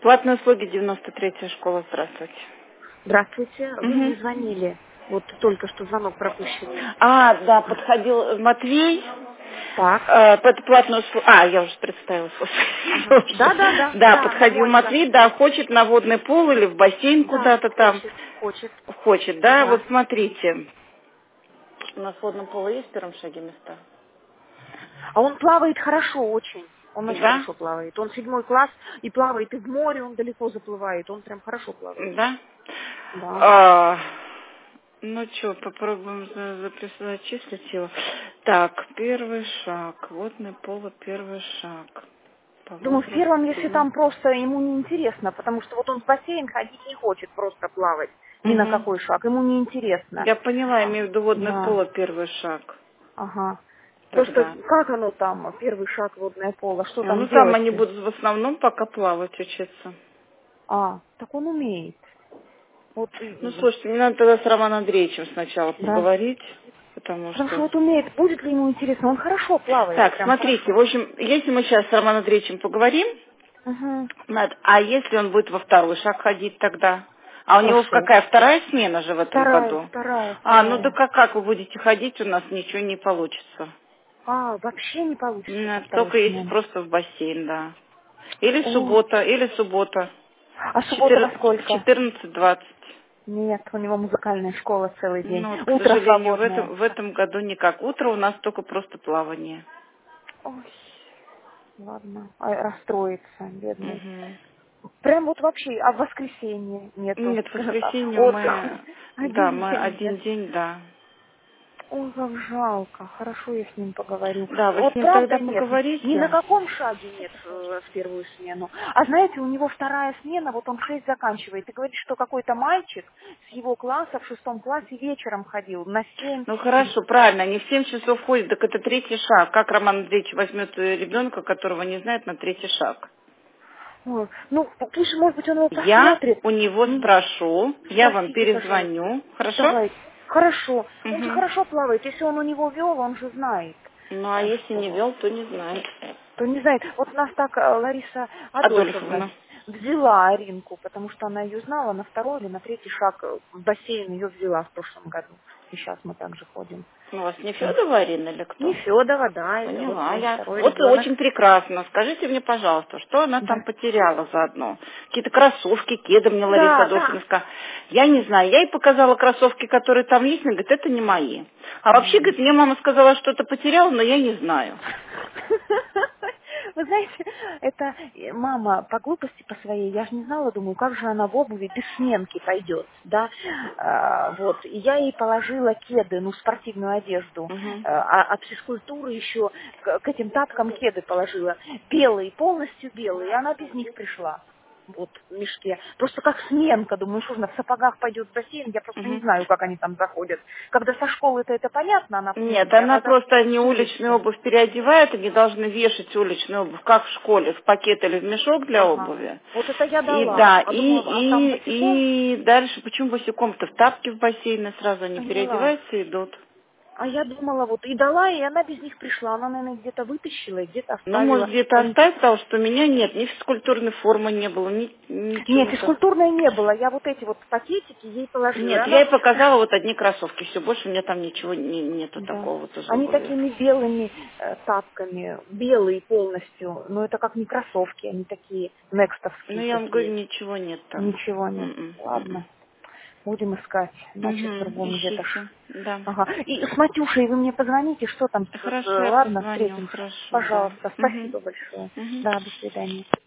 Платные услуги, 93-я школа, здравствуйте. Здравствуйте, вы Мгм. мне звонили. Вот только что звонок пропущенный. Да, подходил Матвей, Так. под платную услугу, я уже представилась. Ага. Да, Да, подходил Мойка. Матвей, да, хочет на водный пол или в бассейн Да, куда-то там. хочет. Хочет, да, вот Ага. смотрите. У нас в водном полу есть в первом шаге места? А он плавает хорошо очень. Он очень Да? хорошо плавает. Он 7 класс и плавает и в море, он далеко заплывает. Он прям хорошо плавает. Да? Да. А, ну что, попробуем зачислить его. Так, первый шаг. Водное поло, первый шаг. По Думаю, в первом, если возрасту. там просто ему неинтересно, потому что вот он в бассейн ходить не хочет, просто плавать. Ни на Угу. какой шаг. Ему неинтересно. Я поняла, имею в виду водное Да. поло, первый шаг. Ага. Просто Тогда. как оно там, первый шаг водное поло, что там Ну, там они делать-то? будут в основном пока плавать учиться. Так он умеет. Вот, Ну, слушайте, мне надо тогда с Романом Андреевичем сначала да. поговорить, потому Потому что что... вот умеет, будет ли ему интересно, он хорошо плавает, Так, прям смотрите, хорошо. в общем, если мы сейчас с Романом Андреевичем поговорим, Угу. а если он будет во второй шаг ходить тогда? А у него Хорошо. какая, вторая смена же в этом Вторая, году? вторая, Ну да вторая. как вы будете ходить, у нас ничего не получится. Вообще не получится со второй Только если смены. просто в бассейн, да. Или О, суббота, или суббота. а суббота во В сколько? 14:20. Нет, у него музыкальная школа целый день. Ну вот, к Утро сожалению, свободное. в этом году никак. Утро у нас только просто плавание. Ой, ладно, расстроится, бедный. Мгм. Прям вот вообще, а в воскресенье нету Нет, в воскресенье отдыха. мы Один день, да? один день, да. Ой, как жалко. Хорошо, я с ним поговорю. Да, вы с Вот ним тогда правда нет. Ни на поговорите. каком шаге нет в первую смену. А знаете, у него вторая смена, вот он в 6 заканчивает. И говорит, что какой-то мальчик с его класса в 6 классе вечером ходил на 7. Ну хорошо, правильно, они в 7 часов ходят, так это третий шаг. Как Роман Андреевич возьмет ребенка, которого не знает, на третий шаг? Ой, ну, пусть, может быть, он его Я посмотрит. у него спрошу, я вам Спросите, пожалуйста. перезвоню, хорошо? Давайте. Хорошо. Он же Угу. хорошо плавает. Если он у него вел, он же знает, Ну а если не что. вел, то не знает. То не знает. Вот нас так Лариса Адольфовна Адольфовна. взяла Аринку, потому что она ее знала на второй или на третий шаг в бассейн ее взяла в прошлом году. И сейчас мы также ходим. У вас не Вот. Федова Арина или Не кто? Федова, да, это вот Поняла я. второй Вот и ребенок. очень прекрасно. Скажите мне, пожалуйста, что она там Да. потеряла заодно? Какие-то кроссовки, кеды мне Лариса Да, Адольфовна да. сказала. Я не знаю, я ей показала кроссовки, которые там есть, она говорит, это не мои. А вообще, М. говорит, мне мама сказала, что-то потеряла, но я не знаю. Вы знаете, это мама по глупости по своей, я же не знала, думаю, как же она в обуви без сменки пойдет, да, вот, и я ей положила кеды, ну, спортивную одежду, Угу. от физкультуры еще к этим тапкам кеды положила, белые, полностью белые, и она без них пришла. Вот, в мешке. Просто как сменка, думаю, что она в сапогах пойдет в бассейн, я просто не Угу. знаю, как они там заходят. Когда со школы-то это понятно, она в Нет, сменке, а она когда просто не с уличную улицы. обувь переодевает, они должны вешать уличную обувь, как в школе, в пакет или в мешок для Ага. обуви. Вот это я И дала. да, А думаю, а там босиком? и дальше, почему босиком-то в тапки в бассейне сразу они Поняла. переодеваются и идут. А я думала, вот и дала, и она без них пришла. Она, наверное, где-то вытащила и где-то Ну, может, оставила. где-то оставить, потому что у меня нет, ни физкультурной формы не было, Нет, ничего-то. физкультурной не было. Я вот эти вот пакетики ей положила. И Нет, я она ей показала вот одни кроссовки, все, больше у меня там ничего нету да. такого вот из Они обуви. такими белыми тапками, белые полностью. Но это как не кроссовки, они такие Ну, некстовские я вам говорю, такие. ничего нет там. Ничего нет. М-м. Ладно. Будем искать, значит, в Угу, другом где-то. ищите, да. Ага. И с Матюшей вы мне позвоните, что там, Хорошо, я ладно, позвоню, встретимся. хорошо, да. Пожалуйста, Угу. спасибо большое. Угу. Да, до свидания.